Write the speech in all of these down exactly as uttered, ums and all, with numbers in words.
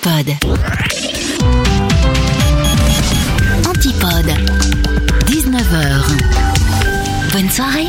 Antipode. Antipode. dix-neuf heures. Bonne soirée.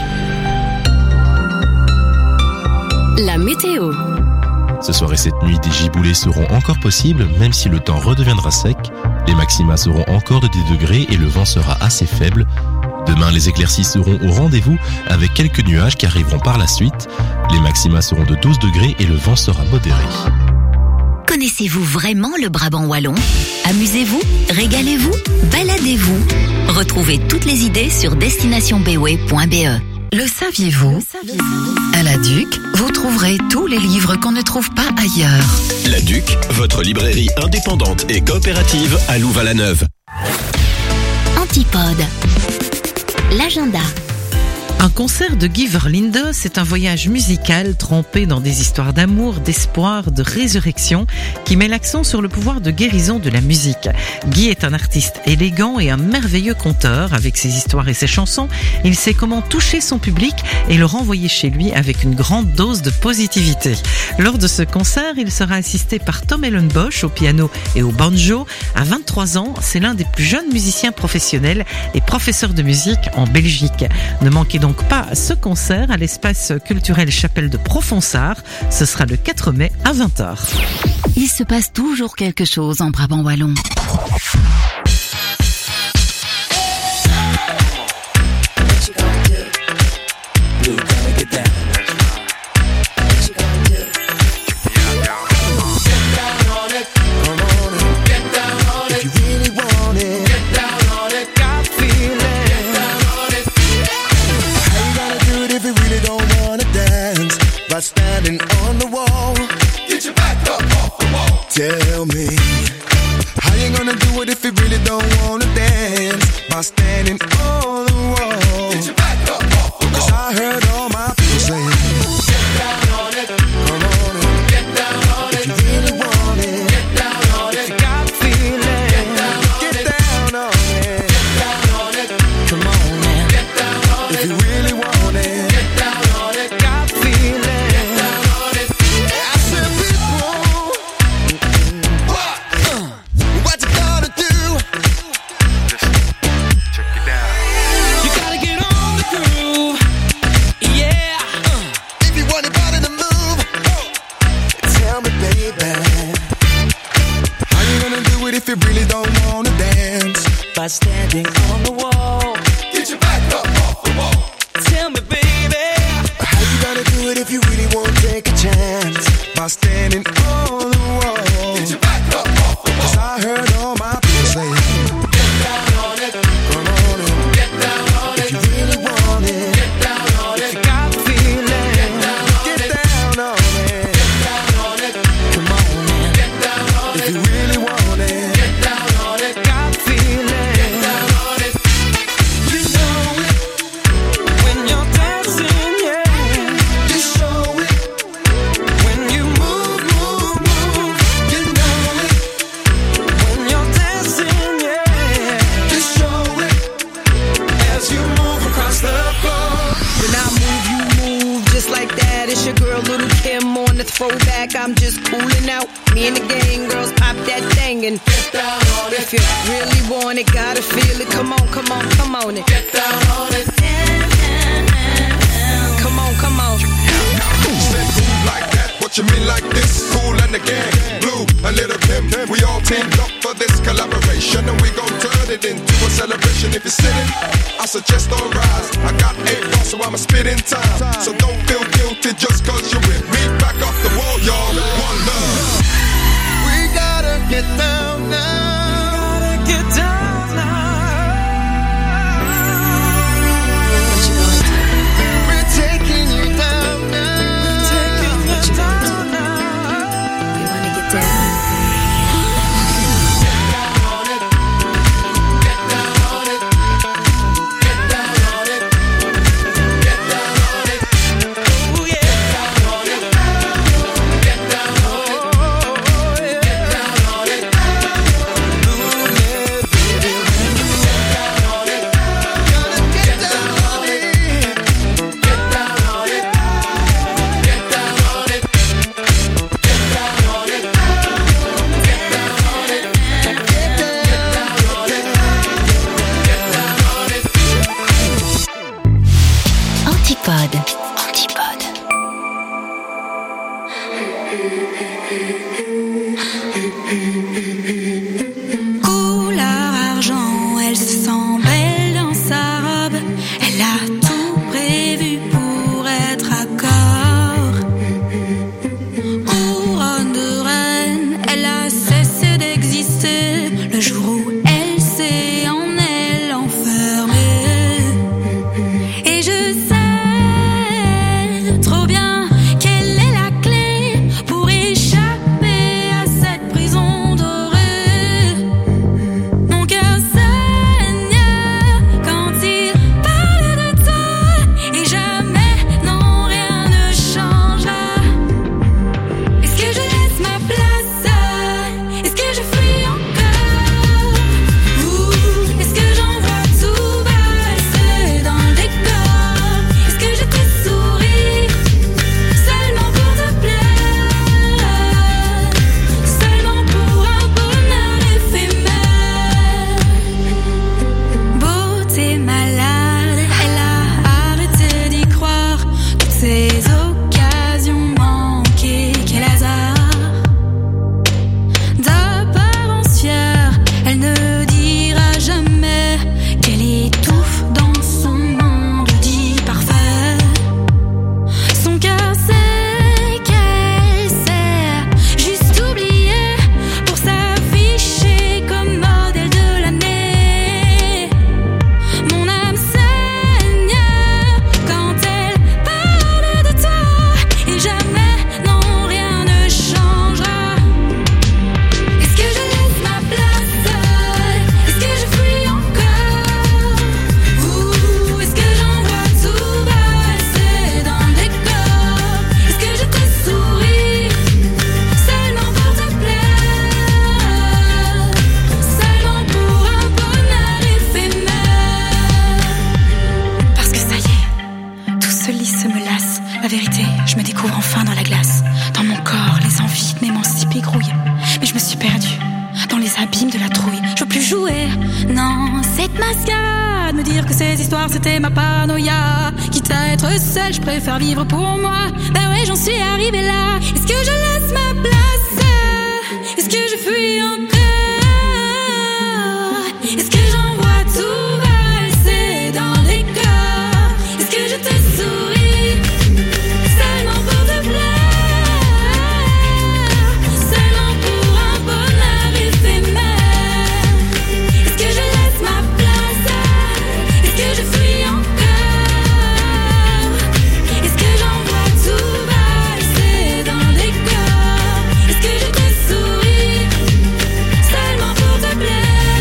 La météo. Ce soir et cette nuit, des giboulées seront encore possibles, même si le temps redeviendra sec. Les maxima seront encore de dix degrés et le vent sera assez faible. Demain, les éclaircies seront au rendez-vous avec quelques nuages qui arriveront par la suite. Les maxima seront de douze degrés et le vent sera modéré. Connaissez-vous vraiment le Brabant wallon ? Amusez-vous, régalez-vous, baladez-vous. Retrouvez toutes les idées sur destination b w point b e. Le saviez-vous ? À la Duc, vous trouverez tous les livres qu'on ne trouve pas ailleurs. La Duc, votre librairie indépendante et coopérative à Louvain-la-Neuve. Antipode. L'agenda. Un concert de Guy Verlinde, c'est un voyage musical trempé dans des histoires d'amour, d'espoir, de résurrection qui met l'accent sur le pouvoir de guérison de la musique. Guy est un artiste élégant et un merveilleux conteur. Avec ses histoires et ses chansons, il sait comment toucher son public et le renvoyer chez lui avec une grande dose de positivité. Lors de ce concert, il sera assisté par Tom Ellenbosch au piano et au banjo. À vingt-trois ans, c'est l'un des plus jeunes musiciens professionnels et professeurs de musique en Belgique. Ne manquez donc pas ce concert à l'espace culturel Chapelle de Profonsart. Ce sera le quatre mai à vingt heures. Il se passe toujours quelque chose en Brabant wallon. By standing on the wall, get your back up off the wall. Tell me, how you gonna do it if you really don't wanna dance? By standing on the wall, get your back up off the wall. 'Cause I heard all my people say, get down on it, come on and get down on it. If you really want it, get down on it. If you got feeling, get down on it, get down on it, get down on it. Come on now, get down on it. If you really want it, get down on it. Got feeling. If you really don't wanna dance, by standing on the wall, get your back up off the wall. Tell me, baby, how you gonna do it if you really won't take a chance? By standing on the wall, get your back up off the wall. 'Cause I heard all my people say, get down on it, come on and get down on it. If you really want it, get down on it. If you got feeling, get down on it, get down on it, get down on it. Come on and get down on it. If you really want it. Throwback, I'm just cooling out. Me and the gang girls pop that thing and get down on it. If you really want it, gotta feel it. Come on, come on, come on it. Get down on it. Come on, come on. Said move like that, what you mean like this? Cool and the gang, Blue, a little Kim. We all teamed up for this collaboration and we gon' turn it into a celebration. If you're sitting, I suggest don't rise. I got eight bars, so I'ma spit in time. So don't feel guilty just cause you're with me. Back off the wall, y'all. One love. We gotta get down now. Gotta get down now. What you gonna do? We're taking you down now. We're taking you down now. You wanna get down? Get down on it. me suis perdue dans les abîmes de la trouille. Je veux plus jouer, non, cette mascarade. Me dire que ces histoires c'était ma paranoïa. Quitte à être seule, je préfère vivre pour moi. Ben ouais, j'en suis arrivée là. Est-ce que je laisse ma place? Est-ce que je fuis encore? Est-ce que j'envoie tout valser dans les corps? Est-ce que je te souris seulement pour te plaire? Seulement pour un bonheur éphémère? Est-ce que je laisse ma place? Est-ce que je fuis encore? Est-ce que j'envoie tout valser dans les corps? Est-ce que je te souris seulement pour te plaire?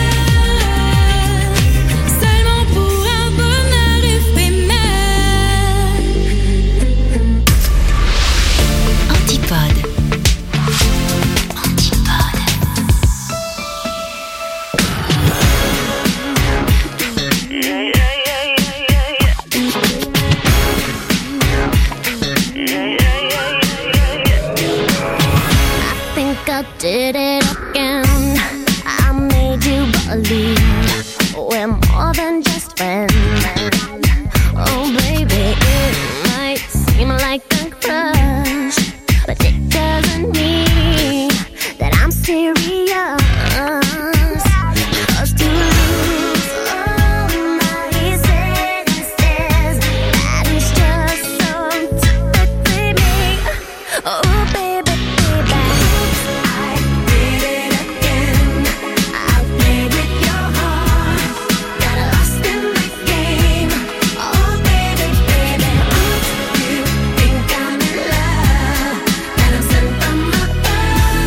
Seulement pour un bonheur éphémère. Antipode. Antipode. Think I did it again. I made you believe we're more than just friends. Oh baby, it might seem like a crush, but it doesn't mean that I'm serious. 'Cause to lose all my senses, that is just so typically me. Oh baby, baby, I did it again. I played with your heart, got lost in my game. Oh baby, baby, oops, you think I'm in love, and I'm sent from above.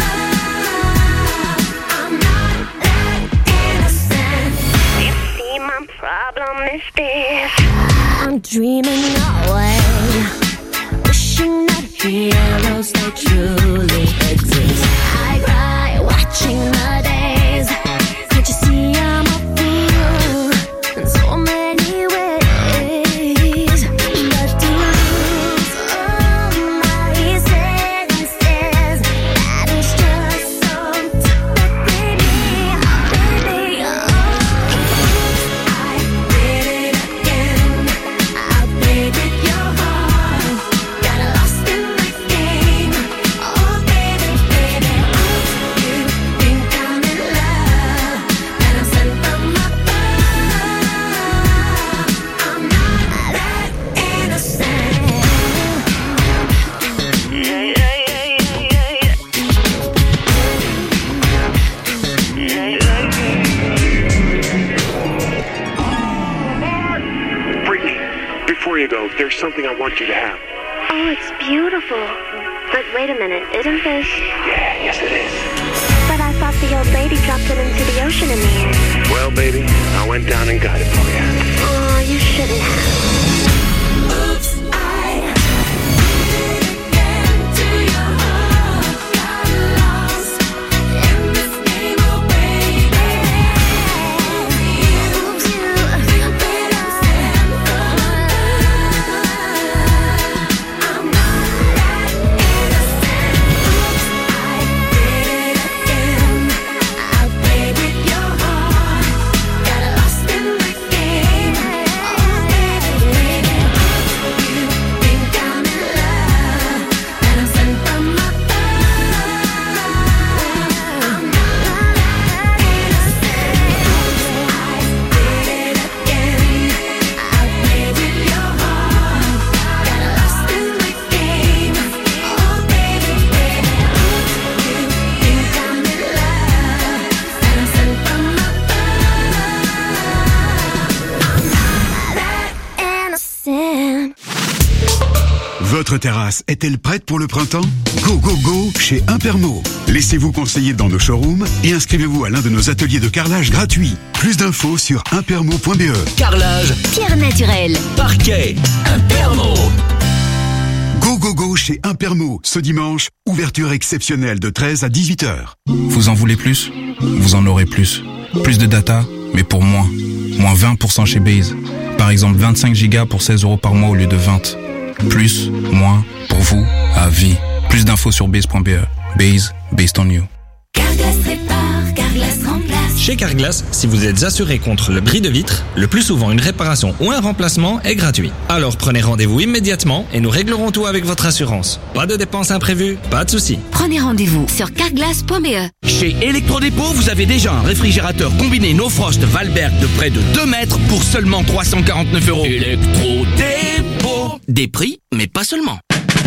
I'm not that innocent. You see, my problem is this: I'm dreaming away, wishing that heroes they truly exist. I cry watching the days. Can't you see I'm a fool in so many ways? But to lose all my senses, that is just so typically me, baby. Oh, I did it again. I played with your heart, got lost in my game. Oh baby, baby, oops, you think I'm in love, and I'm sent from above. I'm not that innocent. Brittany, before you go, there's something I want you to have. Oh, it's beautiful. But wait a minute, isn't this? Yeah, yes it is. But I thought the old lady dropped it into the ocean in the end. Well, baby, I went down and got it for you. Oh, you shouldn't have. Oops, I did it again to your heart. Got lost in this game, oh baby. Oops, you think I'm sent from above. I'm not that innocent. Oops, I did it again. I played with your heart, got lost in my game. Oh baby, baby, you think I'm in love, and I'm sent from above. I'm not that innocent. I did it again. I played with your heart, got lost in my game. Oh baby, baby, you think I'm in love, and I'm sent from Innocent. Votre terrasse est-elle prête pour le printemps? Go, go, go chez Impermo. Laissez-vous conseiller dans nos showrooms et inscrivez-vous à l'un de nos ateliers de carrelage gratuits. Plus d'infos sur impermo point b e. Carrelage, Pierre naturelle. parquet, Impermo. Go, go, go chez Impermo. Ce dimanche, ouverture exceptionnelle de treize à dix-huit heures. Vous en voulez plus? Vous en aurez plus. Plus de data, mais pour moins. Moins vingt pour cent chez Base. Par exemple, vingt-cinq gigas pour seize euros par mois au lieu de vingt. Plus, moins, pour vous, à vie. Plus d'infos sur base point b e. Base, based on you. Cargo Chez Carglass, si vous êtes assuré contre le bris de vitre, le plus souvent une réparation ou un remplacement est gratuit. Alors prenez rendez-vous immédiatement et nous réglerons tout avec votre assurance. Pas de dépenses imprévues, pas de soucis. Prenez rendez-vous sur carglass point b e. Chez Electrodépôt, vous avez déjà un réfrigérateur combiné No Frost Valberg de près de deux mètres pour seulement trois cent quarante-neuf euros. Electrodépôt. Des prix, mais pas seulement.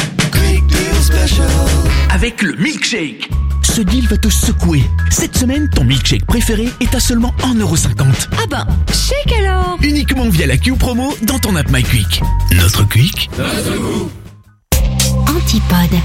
Avec le milkshake. Ce deal va te secouer. Cette semaine, ton milkshake préféré est à seulement un euro cinquante. Ah ben, shake alors. Uniquement via la Q Promo dans ton app MyQuick. Notre Quick. Notre goût. Antipode.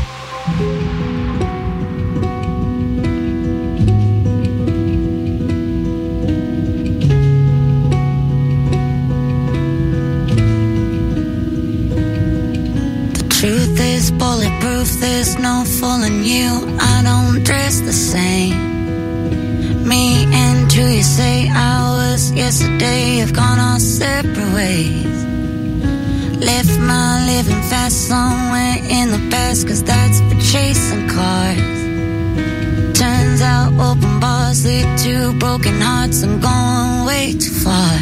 Truth is bulletproof, there's no fooling you. I don't dress the same. Me and who you say I was yesterday have gone our separate ways. Left my living fast somewhere in the past, cause that's for chasing cars. Turns out open bars lead to broken hearts. I'm going way too far.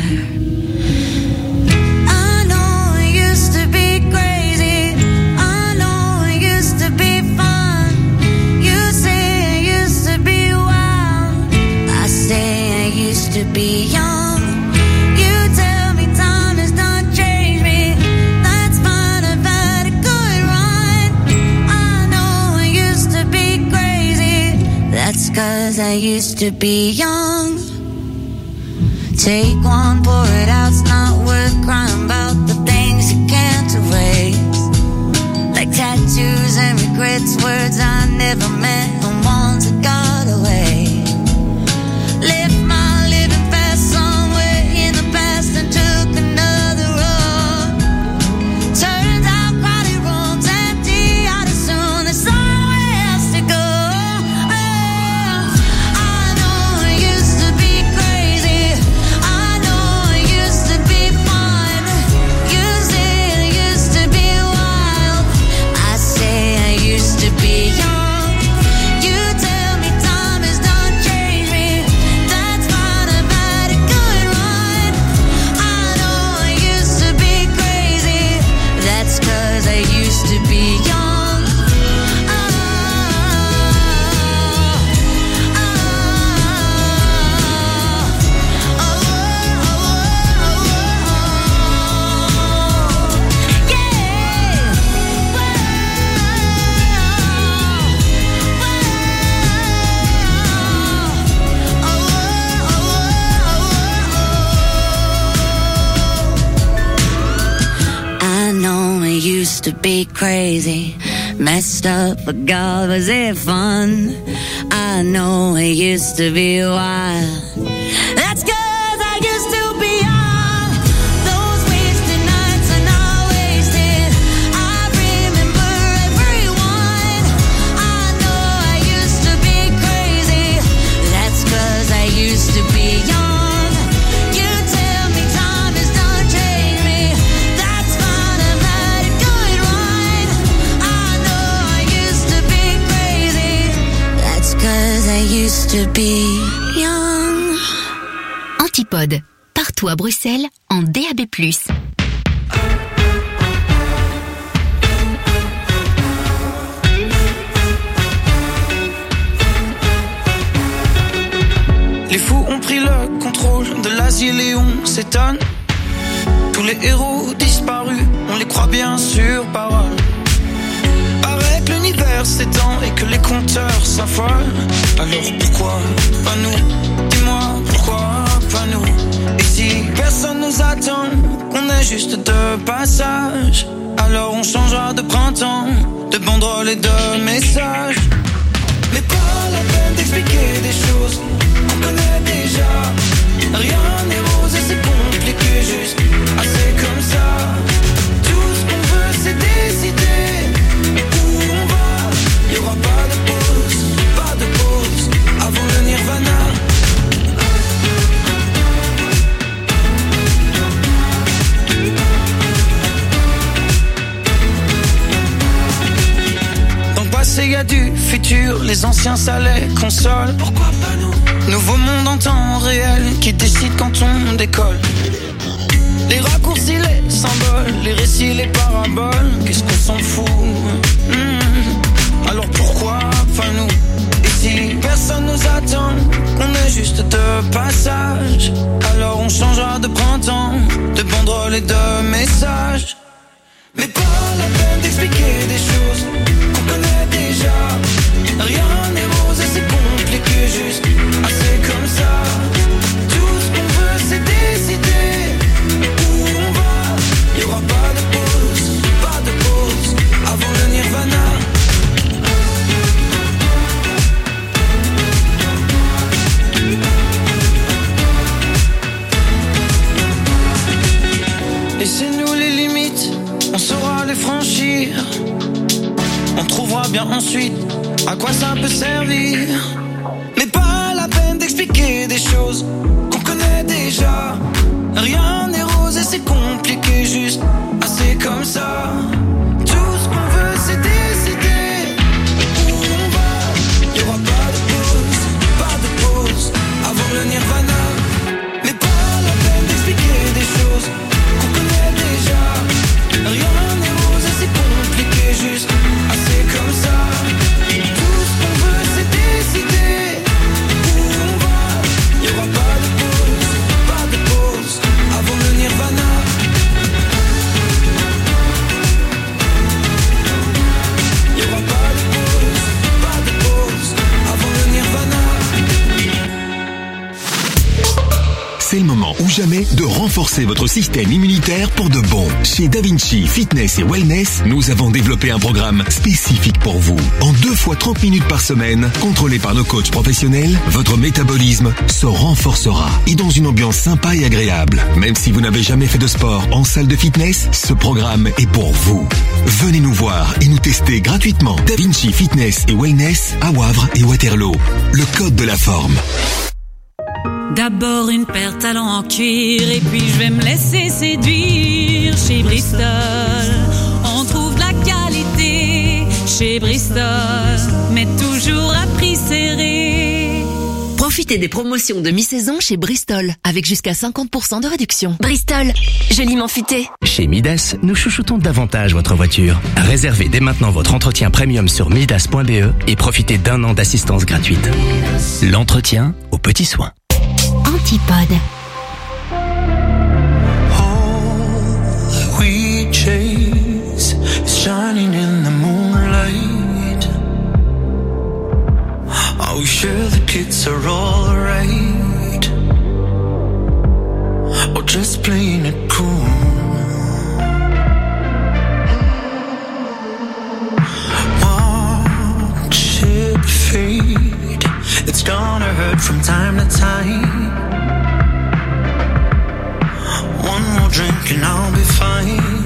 I know it used to be great. To be young, you tell me time has not changed me. That's fine, I've had a good run. I know I used to be crazy. That's cause I used to be young. Take one, pour it out, it's not worth crying about the things you can't erase. Like tattoos and regrets, words I never meant and ones that got away. Live to be crazy, messed up, but God, was it fun? I know it used to be wild. That's cause I used to be young. Those wasted nights are not wasted. I remember everyone. I know I used to be crazy. That's cause I used to be young. Used to be young. Antipode, partout à Bruxelles, en D A B plus. Les fous ont pris le contrôle de l'asile et on s'étonne. Tous les héros disparus, on les croit bien sur parole. Paraît que l'univers s'étend et que les compteurs s'affolent. Alors pourquoi pas nous? Dis-moi pourquoi pas nous? Et si personne nous attend, qu'on est juste de passage, alors on changera de printemps, de banderoles et de messages. Mais pas la peine d'expliquer des choses qu'on connaît déjà. Rien n'est rose et c'est compliqué, juste assez comme ça. Tout ce qu'on veut c'est décider. Il n'y aura pas de pause, pas de pause avant le nirvana. Dans le passé y a du futur, les anciens ça les console. Pourquoi pas nous? Nouveau monde en temps réel. qui décide quand on décolle. Les raccourcis, les symboles, les récits, les paraboles, qu'est-ce qu'on s'en fout? Mmh. Alors pourquoi pas nous? Et si personne nous attend, qu'on est juste de passage, alors on changera de printemps, de banderoles et de messages. Mais pas la peine d'expliquer des choses qu'on connaît déjà. Rien n'est rose et c'est compliqué, juste assez comme ça. Tout ce qu'on veut c'est décider où on va. Y'aura pas de pause, pas de pause avant le nirvana. Laissez-nous les limites, on saura les franchir. On trouvera bien ensuite à quoi ça peut servir. Mais pas la peine d'expliquer des choses qu'on connaît déjà. Rien n'est rose et c'est compliqué, juste assez comme ça. Tout ce qu'on veut c'est décider où on va. Y'aura pas de pause, pas de pause avant le nirvana. Mais pas la peine d'expliquer des choses qu'on connaît déjà. Rien n'est rose et c'est compliqué, juste assez comme ça. Tout ce qu'on veut c'est décider où on va. Y'aura pas de pause, pas de pause avant le nirvana. Y'aura pas de pause, pas de pause avant le nirvana. C'est le moment ou jamais de renforcer votre système immunitaire pour de bon. Chez DaVinci Fitness et Wellness, nous avons développé un programme spécifique pour vous. En deux fois trente minutes par semaine, contrôlé par nos coachs professionnels, votre métabolisme se renforcera et dans une ambiance sympa et agréable. Même si vous n'avez jamais fait de sport en salle de fitness, ce programme est pour vous. Venez nous voir et nous tester gratuitement. DaVinci Fitness et Wellness à Wavre et Waterloo. Le code de la forme. D'abord une paire de talons en cuir et puis je vais me laisser séduire chez Bristol. On trouve de la qualité chez Bristol, mais toujours à prix serré. Profitez des promotions de mi-saison chez Bristol, avec jusqu'à cinquante pour cent de réduction. Bristol, joliment futé. Chez Midas, nous chouchoutons davantage votre voiture. Réservez dès maintenant votre entretien premium sur midas point b e et profitez d'un an d'assistance gratuite. L'entretien aux petits soins. Antipode. All we chase is shining in the moonlight. Are we sure the kids are alright? Or just playing it cool? Watch it fade. It's gonna hurt from time to time. One more drink and I'll be fine.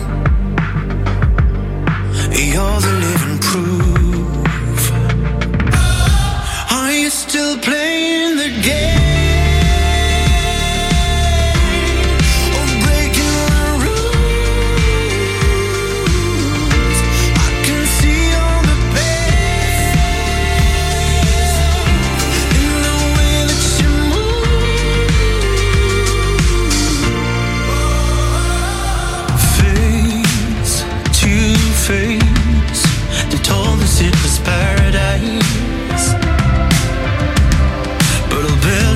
You're the living proof. Are you still playing the game? They told us it was paradise, but I'll bet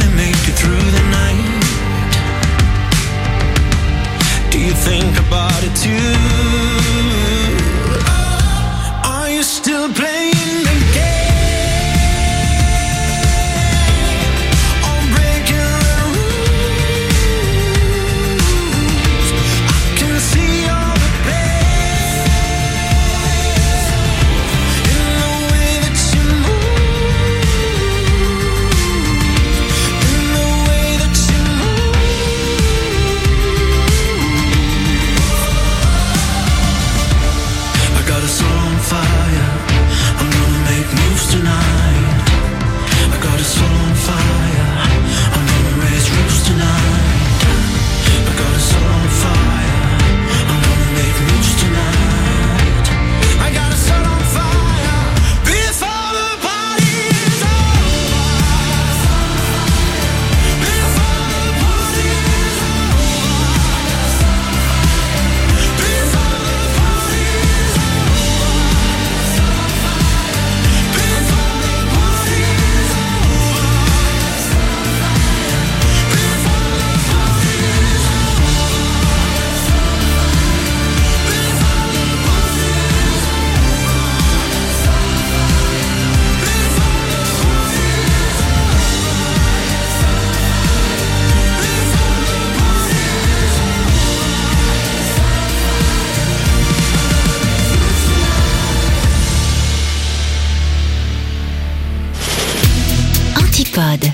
Antipode.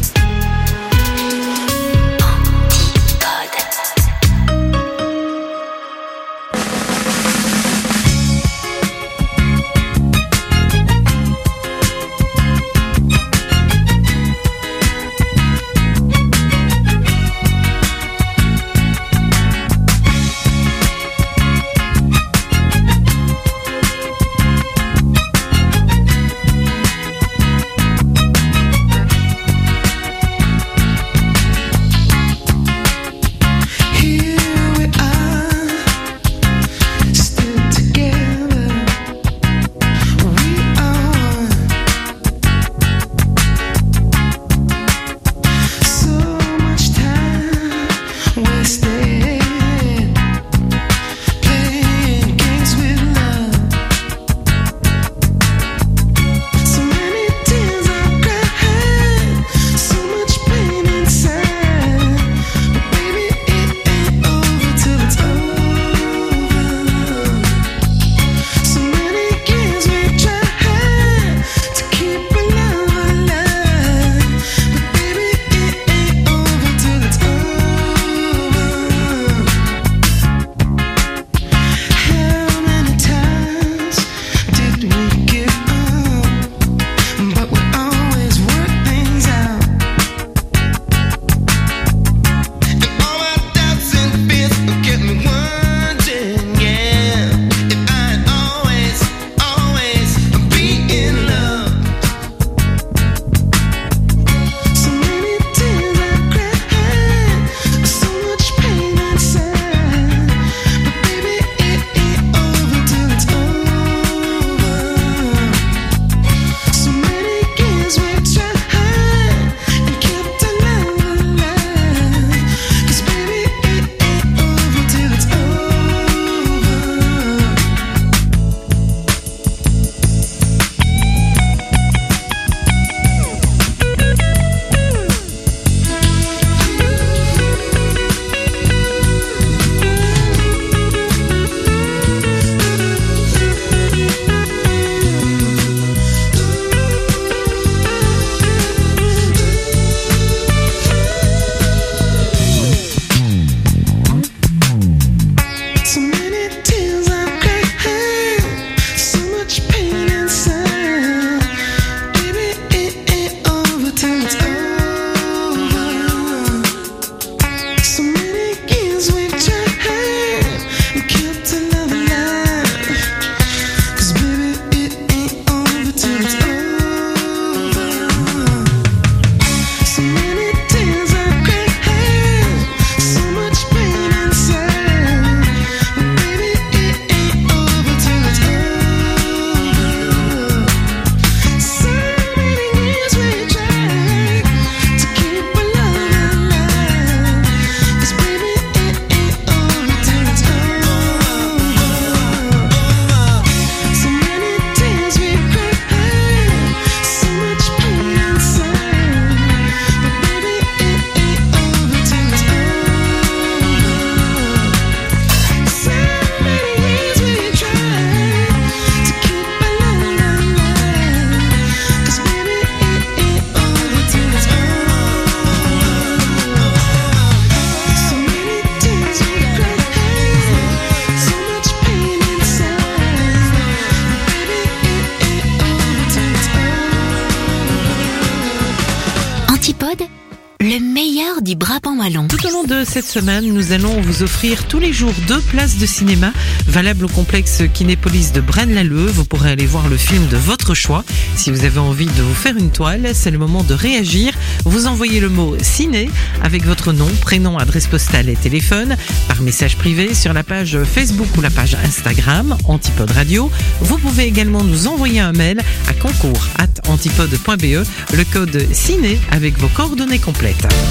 le meilleur du Brabant wallon. Tout au long de cette semaine, nous allons vous offrir tous les jours deux places de cinéma valables au complexe Kinépolis de Braine-l'Alleud. Vous pourrez aller voir le film de votre choix. Si vous avez envie de vous faire une toile, c'est le moment de réagir. Vous envoyez le mot ciné avec votre nom, prénom, adresse postale et téléphone par message privé sur la page Facebook ou la page Instagram Antipode Radio. Vous pouvez également nous envoyer un mail à concours arobase antipode point be, le code ciné avec vos coordonnées complètes.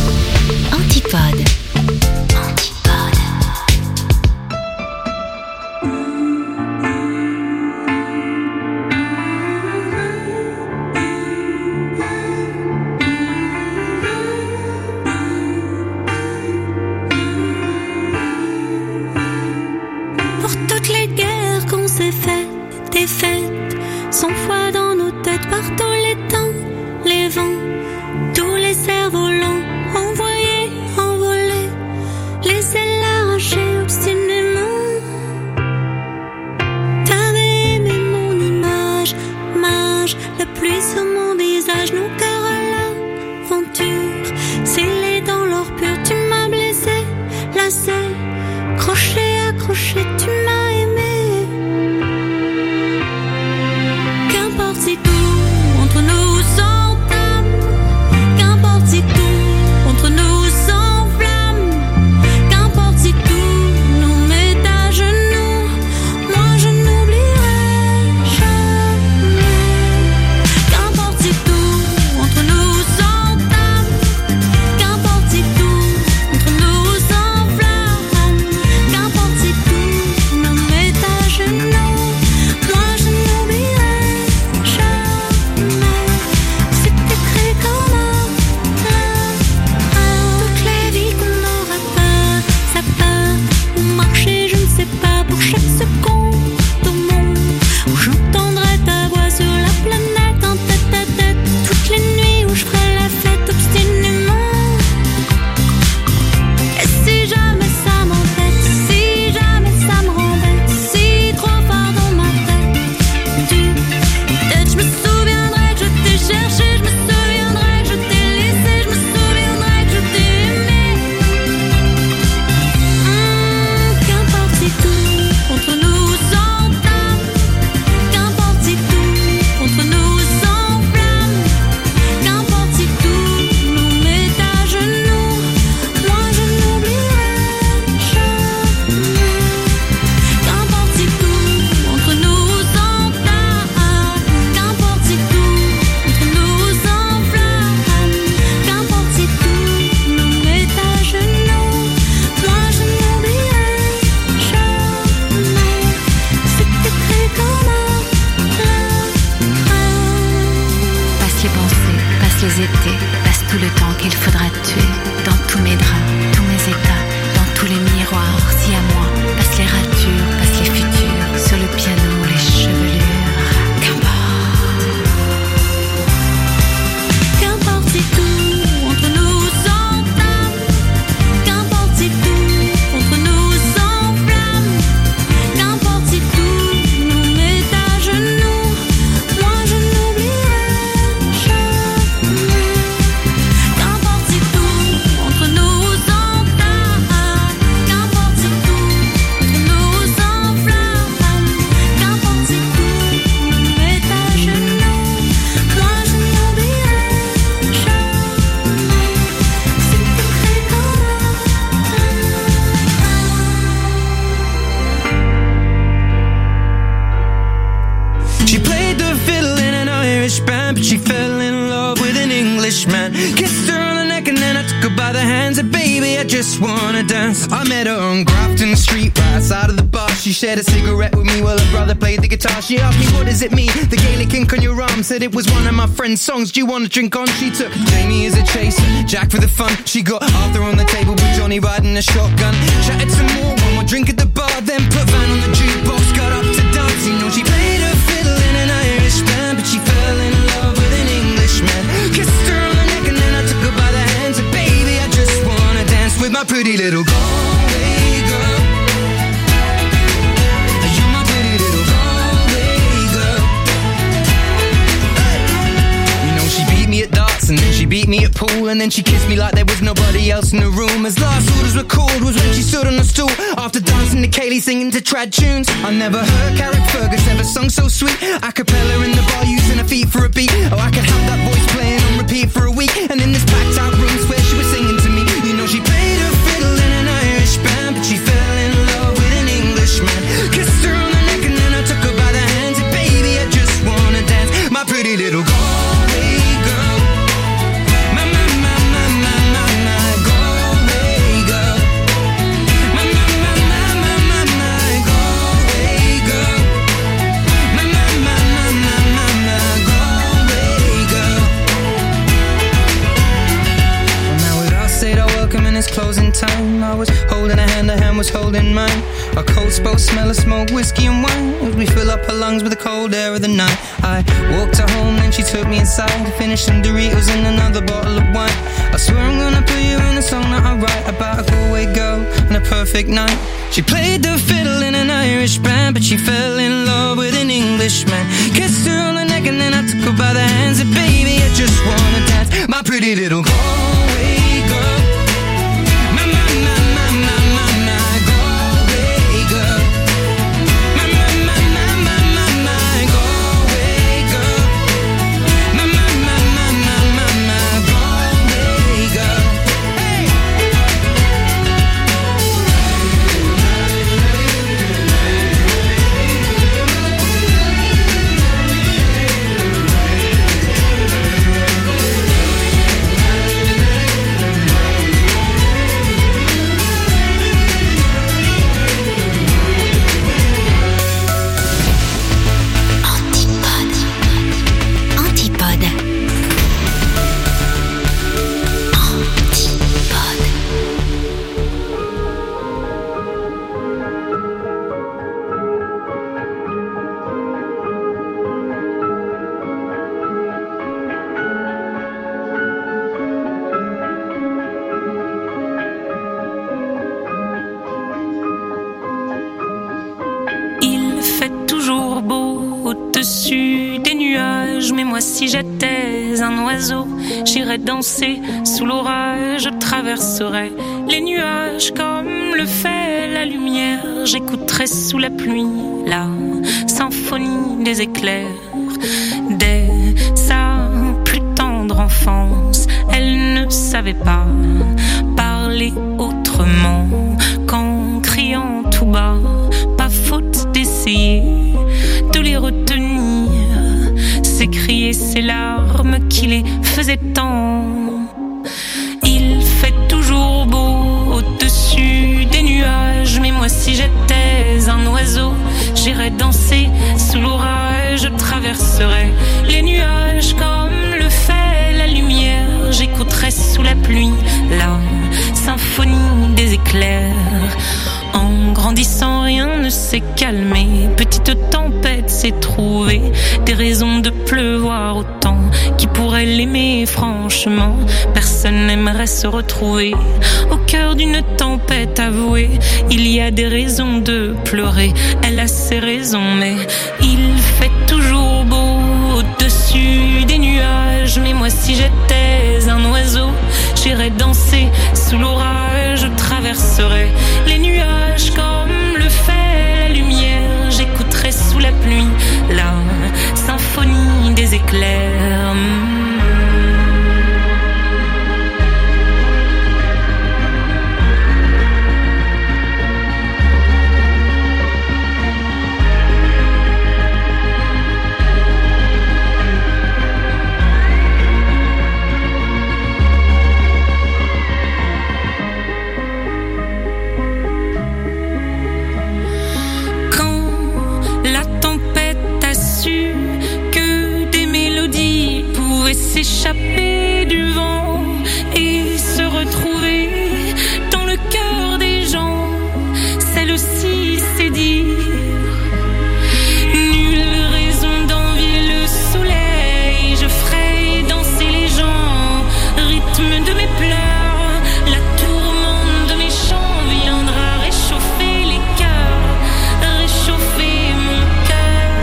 Antipode. Pour toutes les guerres qu'on s'est faites, des fêtes, sans foi dans nos têtes, par tous les temps, les vents, passé, crochet, accroché, tu m'as aimé. Qu'importe si tout entre nous s'entame, qu'importe si tout entre nous s'enflamme, qu'importe si tout nous met à genoux, moi je n'oublierai jamais. Qu'importe si tout entre nous s'entame, qu'importe si tout entre nous s'enflamme, qu'importe si tout nous met à genoux, moi je n'oublierai jamais. C'est écrit comme un toutes les vies qu'on aura peur, ça part ou marcher, je ne sais pas, pour chaque seconde au monde où j'entendrai ta voix sur la planète en tête à tête, toutes les nuits où je ferai la fête obstinément. Et si jamais ça m'embête, si jamais ça me rembête, si trop fort dans ma tête, tu peut-être je me souviendrai que je t'ai cherché, je me souviendrai que je t'ai laissé, je me souviendrai que je t'ai aimé. Hum, qu'importe si tout entre nous s'entame, qu'importe si tout entre nous s'enflamme, qu'importe si tout nous met à genoux, moi je n'oublierai jamais. Qu'importe si tout entre nous s'entame, qu'importe si tout entre nous s'enflamme, qu'importe si tout nous met à genoux, moi je n'oublierai jamais. C'est écrit comme un Passe les pensées, passe les étés, passe tout le temps qu'il faudra tuer. Dans tous mes draps, tous mes états, dans tous les miroirs, si à moi. Passe les ratures, passe les futurs, sur le piano, les chevelures. Qu'importe. Qu'importe si tout entre nous s'entame, qu'importe si tout entre nous s'enflamme, qu'importe si tout nous met à genoux, moi je n'oublierai jamais. Qu'importe si tout entre nous s'entame, qu'importe si tout entre nous s'enflamme, qu'importe si tout nous met à genoux, moi je n'oublierai jamais. C'est écrit comme She played the fiddle in an Irish band, but she fell in love with an Englishman. Kissed her on the neck and then I took her by the hands. And baby, I just wanna dance. I met her on Grafton Street, right outside of the bar. She shared a cigarette with me while her brother played the guitar. She asked me, what does it mean? The Gaelic ink on your arm. Said it was one of my friend's songs. Do you want to drink on? She took Jamie as a chaser, Jack for the fun. She got Arthur on the table with Johnny riding a shotgun. Chatted some more, one more drink at the bar. Then put Van on the jukebox, got up to dance. You know she played her fiddle in an Irish band, but she fell in love with an Englishman. Kissed her on the neck and then I took her by the hands. And baby, I just wanna dance with my pretty little Galway girl. You're my pretty little Galway girl. You know she beat me at darts and then she beat me at pool, and then she kissed me like there was nobody else in the room. As last orders were called was when she stood on the stool after dancing to Kaylee singing to trad tunes. I never heard Carrick Fergus ever sung so sweet. A cappella in the bar using her feet for a beat. Oh, I could have that voice playing on repeat for a week. And in this packed out room where she was singing to me. You know she played her fiddle in an Irish band, but she fell in love with an Englishman. Kissed her on the neck and then I took her by the hands. And baby, I just wanna dance, my pretty little Galway girl. My, my, my, my, my, my, my Galway girl. My, my, my, my, my, my, my Galway girl. My, my, my, my, my, my, my Galway girl. Well, now we've all said our welcome and it's closing time. I was holding a hand, a hand was holding mine. Our coats both smell of smoke, whiskey and wine, as we fill up her lungs with the cold air of the night. I walked her home, then she took me inside to finish some Doritos and another bottle of wine. I swear I'm gonna put you in a song that I write about a Galway girl and a perfect night. She played the fiddle in an Irish band, but she fell in love with an Englishman. Kissed her on the neck and then I took her by the hands. And baby, I just wanna dance, my pretty little Galway girl. My, my, my, my, my, my nuages, mais moi si j'étais un oiseau, j'irais danser sous l'orage, je traverserais les nuages comme le fait la lumière, j'écouterais sous la pluie la symphonie des éclairs. Dès sa plus tendre enfance, elle ne savait pas parler autrement qu'en criant tout bas. Pas faute d'essayer de les retenir, s'écrier ces larmes qui les faisaient tant. Il fait toujours beau au-dessus des nuages, mais moi si j'étais un oiseau, j'irais danser sous l'orage, je traverserais les nuages comme le fait la lumière, j'écouterais sous la pluie la symphonie des éclairs. En grandissant, rien ne s'est calmé. Petite tempête s'est trouvée des raisons de pleuvoir autant. Qui pourrait l'aimer franchement? Personne n'aimerait se retrouver au cœur d'une tempête avouée. Il y a des raisons de pleurer, elle a ses raisons, mais il fait toujours beau au-dessus des nuages. Mais moi si j'étais un oiseau, j'irais danser sous l'orage, je traverserais les nuages comme le fait la lumière, j'écouterais sous la pluie la symphonie des éclairs. S'échapper du vent et se retrouver dans le cœur des gens, celle-ci c'est dire. Nulle raison d'envier le soleil, je ferai danser les gens, rythme de mes pleurs, la tourmente de mes chants viendra réchauffer les cœurs, réchauffer mon cœur.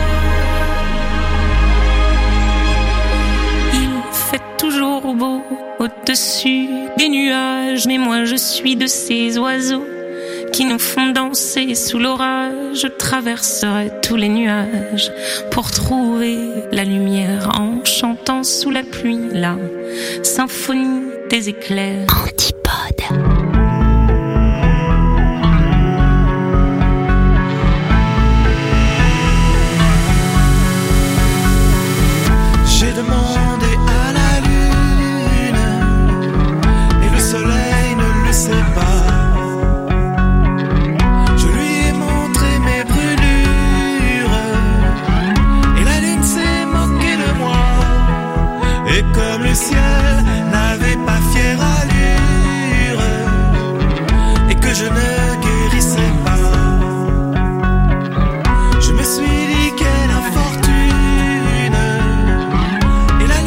Toujours beau au-dessus des nuages, mais moi je suis de ces oiseaux qui nous font danser sous l'orage. Je traverserai tous les nuages pour trouver la lumière en chantant sous la pluie la symphonie des éclairs. Antipode. J'ai demandé à la lune et le soleil ne le sait pas. Je lui ai montré mes brûlures et la lune s'est moquée de moi. Et comme le ciel n'avait pas fière allure et que je ne guérissais pas, je me suis dit quelle infortune. Et la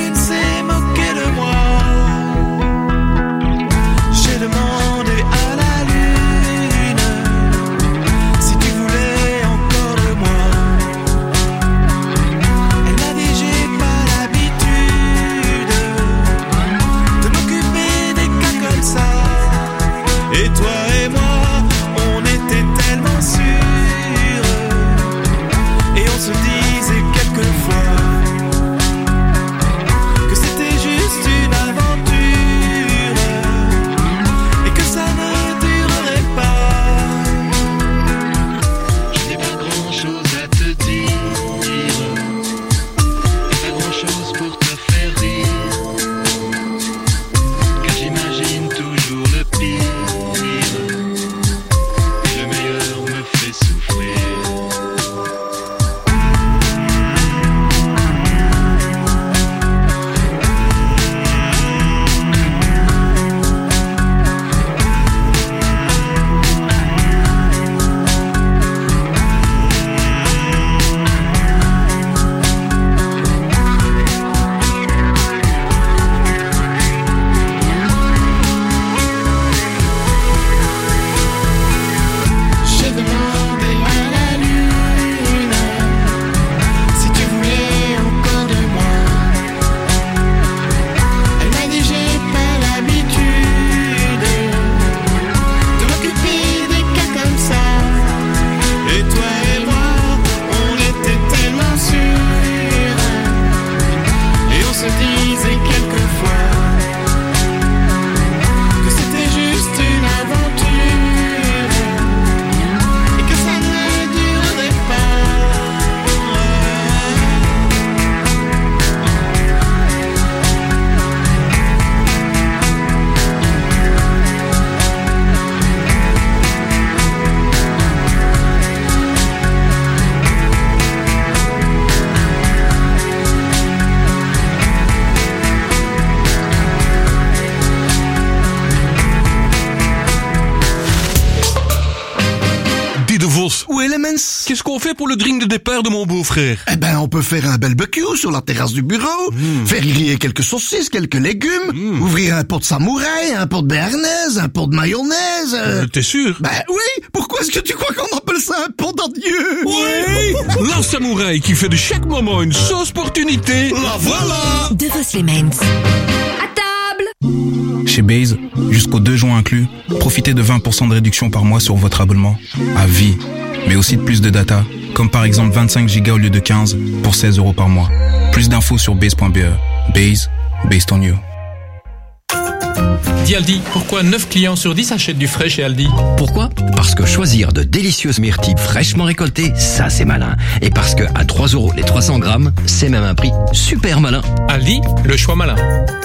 Qu'est-ce qu'on fait pour le drink de départ de mon beau-frère? Eh ben, on peut faire un barbecue sur la terrasse du bureau, Mmh. faire griller quelques saucisses, quelques légumes, Mmh. ouvrir un pot de samouraï, un pot de béarnaise, un pot de mayonnaise. euh. Euh, T'es sûr? Ben oui, pourquoi est-ce que tu crois qu'on appelle ça un pot d'adieu? Oui. La samouraï qui fait de chaque moment une sauce opportunité. La voilà. De Vos Lemens. À table! Chez Base, jusqu'au deux juin inclus, profitez de vingt pour cent de réduction par mois sur votre abonnement. À vie. Mais aussi de plus de data, comme par exemple vingt-cinq gigas au lieu de quinze pour seize euros par mois. Plus d'infos sur base point b e. Base, based on you. Dis Aldi, pourquoi neuf clients sur dix achètent du frais chez Aldi? Pourquoi? Parce que choisir de délicieuses myrtilles fraîchement récoltées, ça c'est malin. Et parce que à trois euros les trois cents grammes, c'est même un prix super malin. Aldi, le choix malin.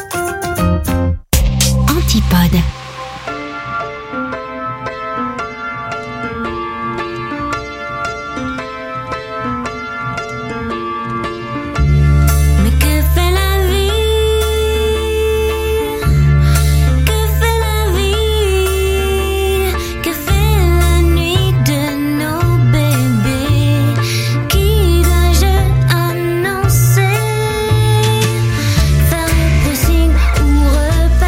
Antipode. Mais que fait la vie? Que fait la vie? Que fait la nuit de nos bébés? Qui dois-je annoncer? Faire le pressing ou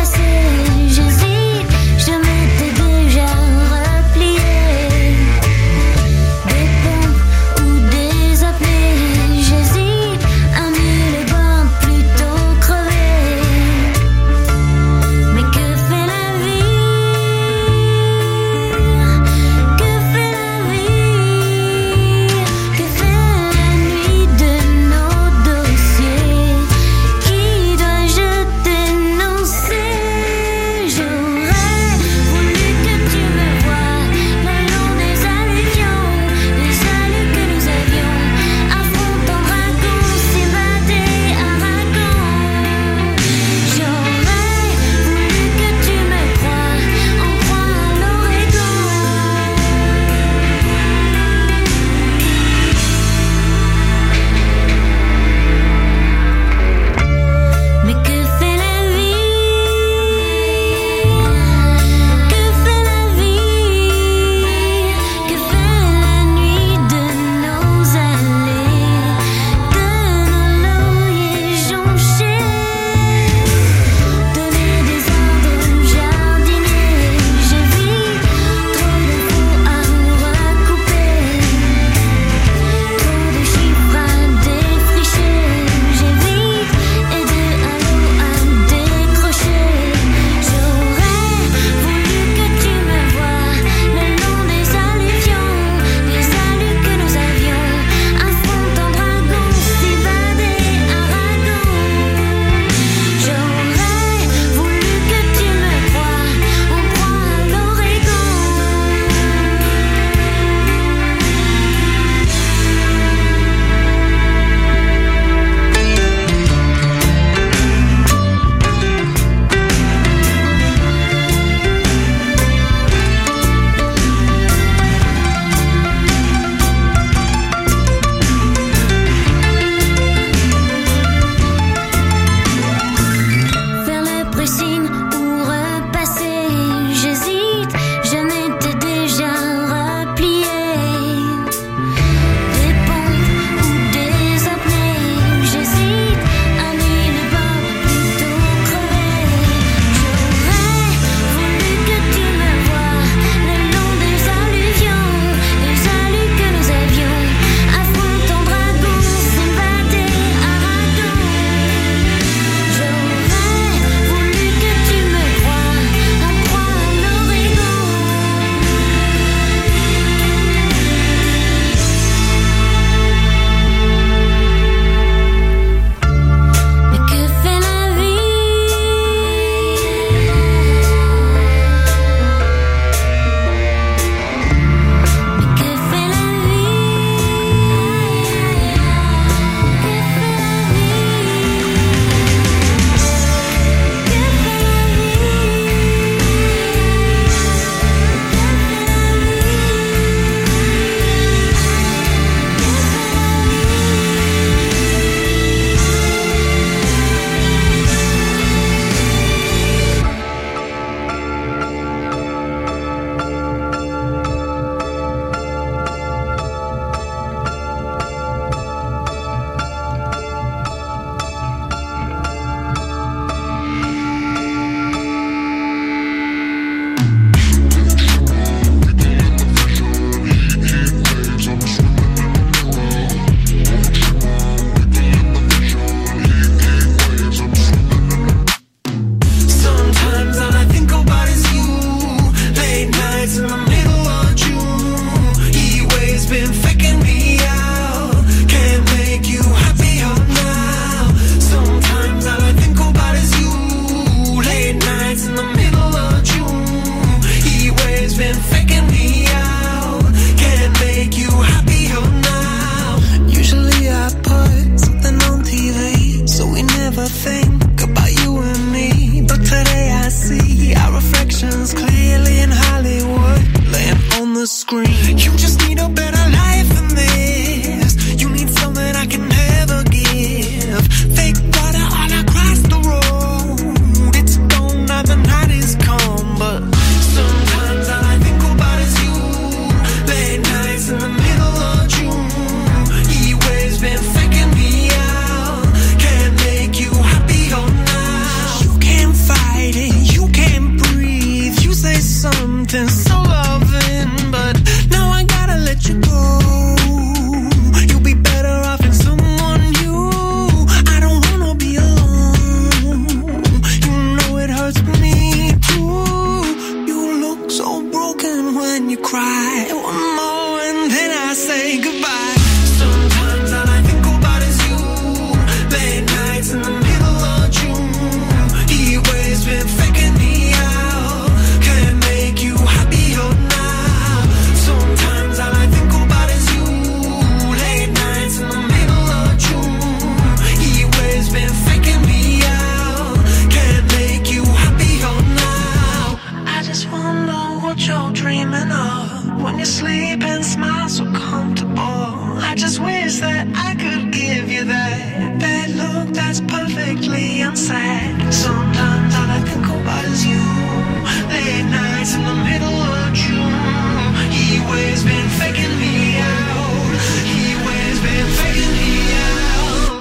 screen. You just need a better life than this. You need something I can never give. Fake water all across the road. It's gone now, the night is come, but sometimes all I think about is you. Late nights in the middle of June. He waves been faking me out. Can't make you happier now. You can't fight it, you can't breathe. You say something so loving, but now I gotta let you go. You'll be better off in someone new. I don't wanna be alone. You know it hurts me too. You look so broken when you cry. One more and then I say goodbye. Sometimes all I think about is you. Late nights in the middle of June. He always been faking me out. Can't make you happier now. Sometimes all I think about is you. Late nights in the middle of June. He always been faking me out. Can't make you happier now. I just wonder what you're dreaming of when you sleep and smile so comfortable. I just wish that I could give you that that look that's perfectly unsaid. Sometimes all I think about is you. Late nights in the middle of June. He always been faking me out. He always been faking me out.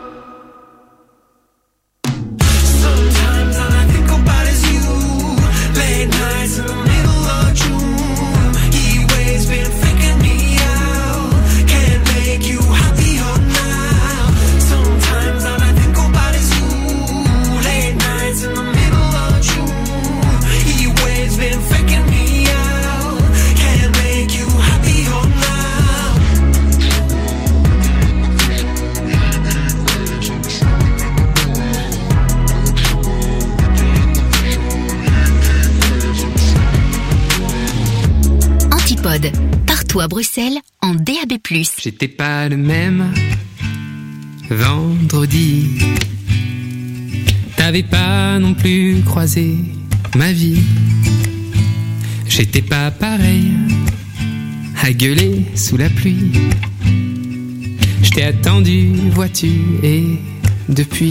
Sometimes all I think about is you. Late nights in the middle of June. He always been faking me out. Can't make you happier now. Sometimes all I think about is you. Late nights in the middle of June. He always been faking me out. Can't make you happier now. Antipode, partout à Bruxelles, en D A B plus. J'étais pas le même vendredi. T'avais pas non plus croisé ma vie. J'étais pas pareil à gueuler sous la pluie. Je t'ai attendu, vois-tu, et depuis,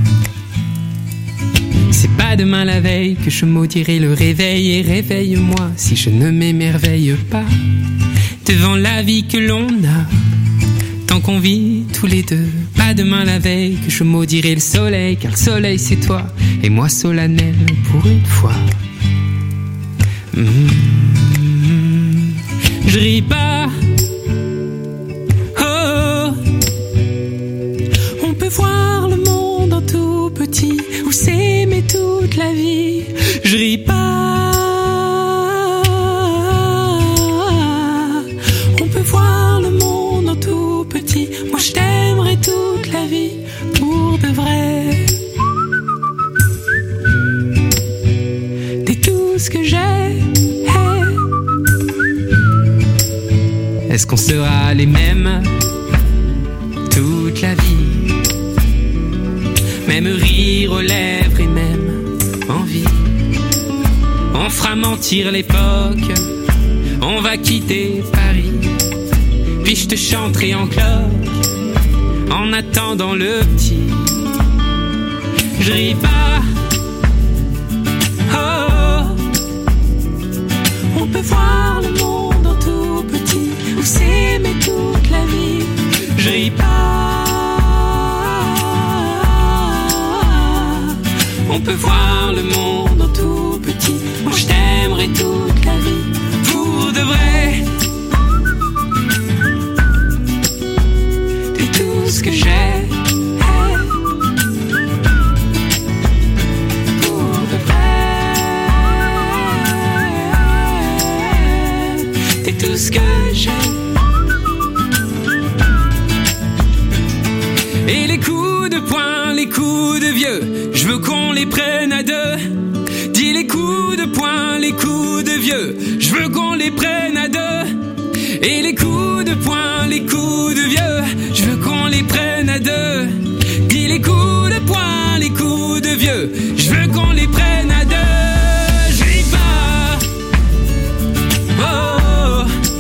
c'est pas demain la veille que je maudirai le réveil. Et réveille-moi si je ne m'émerveille pas devant la vie que l'on a, tant qu'on vit tous les deux. Pas demain la veille que je maudirai le soleil, car le soleil c'est toi, et moi solennel pour une fois. Mmh. Je ris pas. Oh, on peut voir le monde en tout petit, ou s'aimer toute la vie. Je ris pas. On peut voir le monde en tout petit. Moi je t'aimerai toute la vie pour de vrai. T'es tout ce que j'ai. Est-ce qu'on sera les mêmes toute la vie? Même rire aux lèvres et même envie. On fera mentir l'époque, on va quitter Paris. Puis je te chanterai en cloque en attendant le petit. Je ris pas. Oh, on peut voir le monde en tout petit, ou s'aimer toute la vie. Je ris pas. On peut voir le monde en tout petit. Moi je t'aimerai toute la vie pour de vrai. T'es tout ce que j'ai. Pour de vrai. T'es tout ce que j'ai. Et les coups de poing, les coups de vieux, je veux qu'on les prenne à deux. Dis les coups de poing, les coups de vieux, je veux qu'on les prenne à deux. Et les coups de poing, les coups de vieux, je veux qu'on les prenne à deux. Dis les coups de poing, les coups de vieux, je veux qu'on les prenne à deux. Je ris pas. Oh,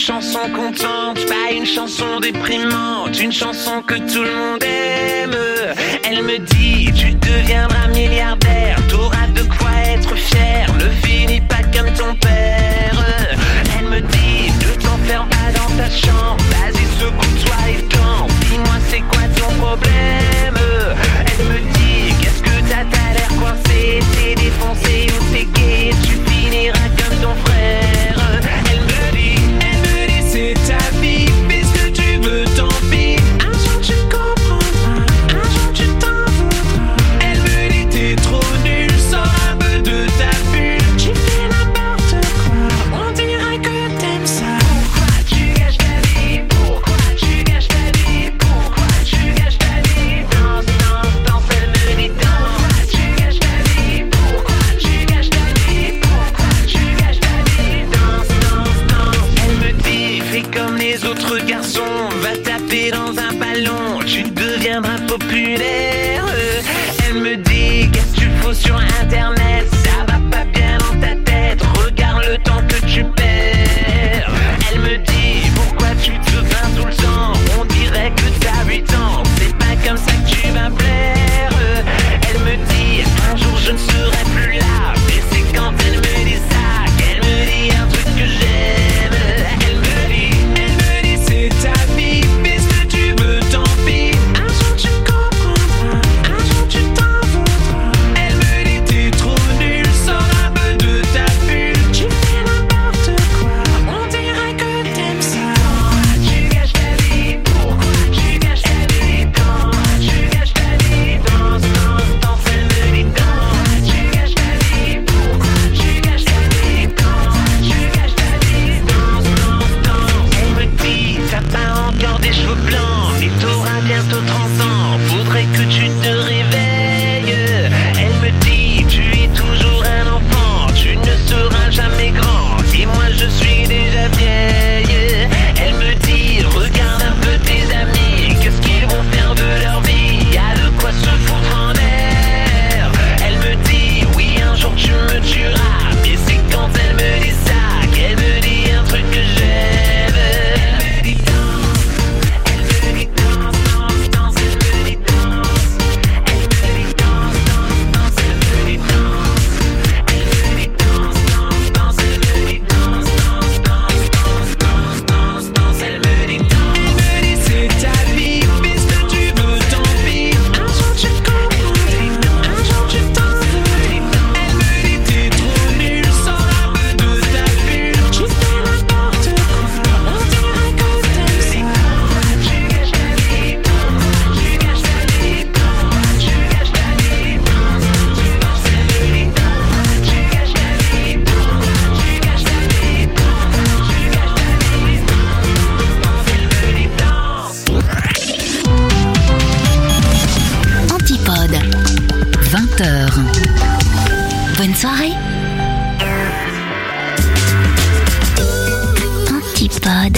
chanson contente, pas une chanson déprimante, une chanson que tout le monde aime. Elle me dit, tu deviendras milliardaire, t'auras de quoi être fier, ne finis pas comme ton père. Elle me dit, ne t'enferme pas dans ta chambre, vas-y secoue-toi et danse, dis-moi c'est quoi ton problème. Elle me dit, qu'est-ce que t'as, t'as l'air coincé, t'es défoncé ou t'es gay, tu finiras comme ton frère. Elle me dit, elle me dit c'est ta vie, fais ce que tu veux, tant pis. Un jour tu comprendras, un jour tu t'en voudras. Elle me dit t'es trop nul, sors un peu de ta bulle. Tu fais n'importe quoi, on dirait que t'aimes ça. Pourquoi tu gâches ta vie, pourquoi tu gâches ta vie, pourquoi tu gâches ta vie. Danse, danse, danse, elle me dit danse. Pourquoi tu gâches ta vie, pourquoi tu gâches ta vie, pourquoi tu gâches ta vie. Danse, danse, danse. Elle me dit fais comme les autres garçons, va taper dans un ballon, tu deviendras populaire. Elle me dit qu'est-ce que tu fous sur internet, ça va pas bien dans ta tête, regarde le temps que tu perds. Elle me dit pourquoi tu te plains tout le temps, on dirait que t'as huit ans, c'est pas comme ça que tu vas plaire. Elle me dit un jour je ne serai plus là, mais c'est quand elle me dit ça qu'elle me dit un truc que j'aime. Elle me dit, elle me dit c'est ta vie, fais ce que tu veux, tant pis. Un jour tu comprendras, un jour tu t'en voudras. Elle me dit t'es trop nul, sors un peu de ta bulle. Tu fais n'importe quoi, on dirait que t'aimes ça. Pourquoi tu gâches ta vie, pourquoi tu gâches ta vie, pourquoi tu gâches ta vie. Danse, danse, danse, elle me dit danse. Tu gâches ta vie, pourquoi tu gâches ta vie, pourquoi tu gâches ta vie. Danse, danse, danse. Elle me dit t'as pas encore des cheveux blancs, mais t'auras bientôt trente ans, faudrait que tu te réveilles. Elle me dit tu es toujours un enfant, tu ne seras jamais grand, et moi je suis déjà vieille. Elle me dit regarde un peu tes amis, qu'est-ce qu'ils vont faire de leur vie, y'a de quoi se foutre en l'air. Elle me dit oui un jour tu me tueras, mais c'est quand elle me dit ça qu'elle me dit un truc que j'aime. Elle me dit danse, elle me dit danse, danse, danse, elle me dit danse. Elle me dit danse, danse, danse, elle me dit danse. Elle me dit danse, danse, danse, elle me dit danse, danse, danse, danse, danse, danse, elle me dit danse. Elle me dit c'est ta vie, fais ce que tu veux, tant pis. Un jour tu comprendras, un jour tu t'en voudras. Elle me dit t'es trop nul, sors un peu de ta bulle. Tu fais n'importe quoi, on dirait que t'aimes ça. Pourquoi tu gâches ta vie, pourquoi tu gâches ta vie, pourquoi tu gâches ta vie. Danse, danse, elle me dit danse. Tu gâches ta vie, pourquoi tu gâches ta vie, pourquoi tu gâches ta vie. Danse, elle me dit danse. Antipode, vingt heures. Bonne soirée. Antipode.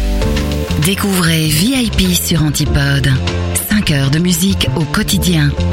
Découvrez V I P sur Antipode. cinq heures de musique au quotidien.